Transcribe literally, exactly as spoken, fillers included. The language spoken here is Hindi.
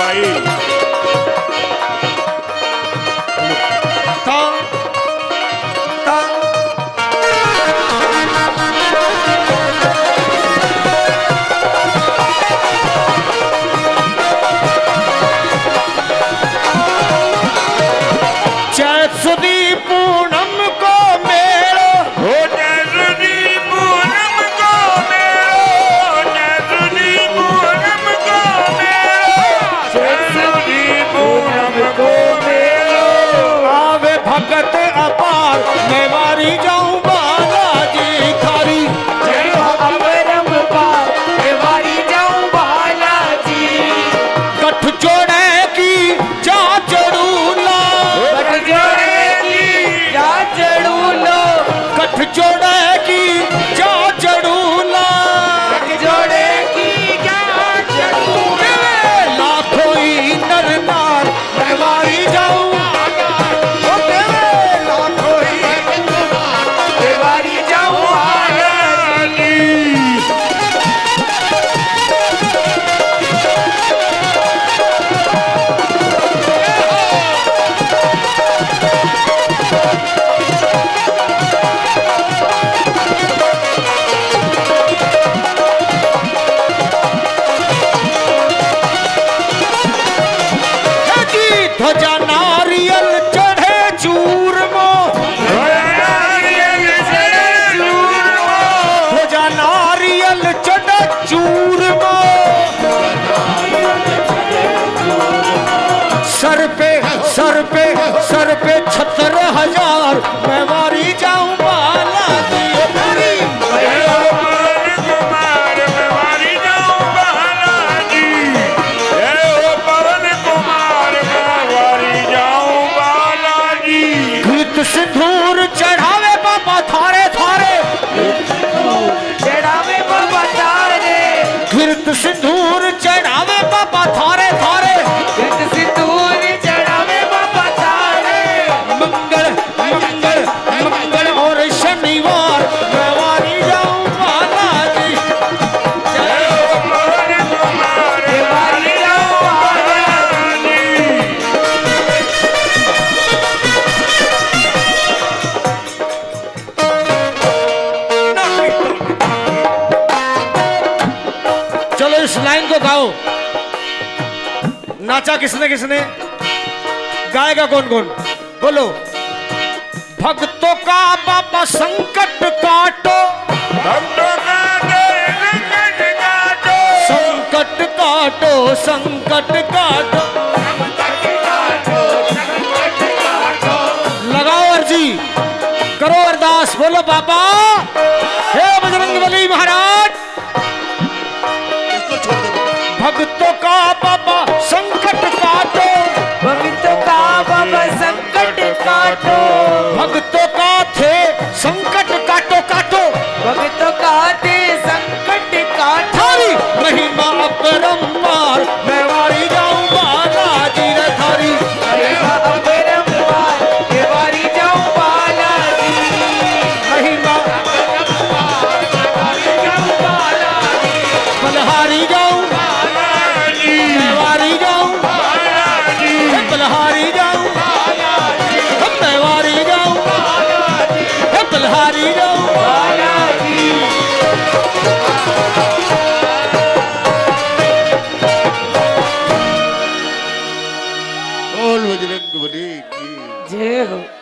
भाई। ता, ता। चैत सुदी पूनम को मेलो हो नजरी पूनम को मेरो, नजरी पूनम को मेरो, नजरी पूनम को मेरो। आवे भगत अपार मैं वारी जाऊं बालाजी थारी। जय हो अमरम पार मैं वारी जाऊं बालाजी। कठ जोड़े की जा चढ़ू ला, कठ जोड़े की जा चढ़ू लो, कठ जोड़े की जा चढ़ू ला। कठ जोड़े की जा चढ़ू लो। लाखों ही नर नार मैं वारी जाऊं, ओ तेरे लाखों ही मैं वारी जाऊं बालाजी। ध्वजा नारियल चढ़े चूरमो, नारियल चढ़े चूरमा, ध्वजा नारियल चढ़े चूरमो। सर पे सर पे सर पे छत्र हजार मैं वारी जाऊं बालाजी थारी। जय हो पवन कुमार मैं वारी जाऊं बालाजी। जय हो पवन कुमार मैं वारी जाऊं बालाजी। घृत सिंदूर चढ़ावे बाबा थारे थारे, चढ़ावे बाबा तारे, घृत सिंदूर चढ़ावे बाबा थारे थारे। घृत सिंदूर चढ़ावे बाबा तारे। मंगल मंगल मंगल और शनिवार मैं वारी जाऊं बालाजी। जय हो पवन कुमार मैं वारी जाऊं बालाजी। चलो इस लाइन को गाओ। नाचा किसने किसने, गाएगा कौन कौन, बोलो। भक्तों का बाबा संकट काटो, भक्तों का संकट काटो, संकट काटो संकट काटो। लगाओ अर्जी, करो अरदास, बोलो बाबा हे बजरंगबली महाराज। भक्तों का बाबा संकट काटो, भक्तों का बाबा संकट काटो, भक्तों का थे संकट काटो काटो। भक्तों का ते संकट काटो। थारी महिमा अपरंपार मैं वारी जाऊं बालाजी रे थारी। महिमा अपरंपार मैं वारी जाऊं बालाजी। महिमा वारी जाऊं बालाजी। बलहारी जाऊं बालाजी, मैं वारी जाऊं, बालाजी, बलहारी जाऊं मैं वारी जाऊं, बलहारी जाऊं। बालाजी। बोल बजरंगबली की जय हो।